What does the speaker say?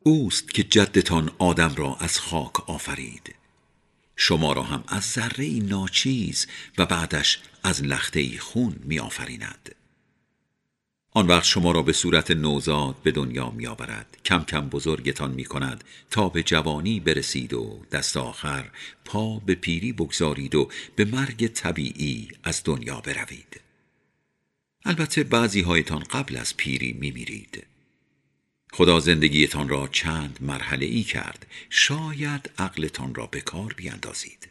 اوست که جدتان آدم را از خاک آفرید، شما را هم از ذره‌ای ناچیز و بعدش از لخته‌ای خون می آفریند. آن وقت شما را به صورت نوزاد به دنیا می آورد، کم کم بزرگتان می کند تا به جوانی برسید و دست آخر پا به پیری بگذارید و به مرگ طبیعی از دنیا بروید. البته بعضی هایتان قبل از پیری می میرید. خدا زندگیتان را چند مرحله ای کرد، شاید عقلتان را به کار بیندازید.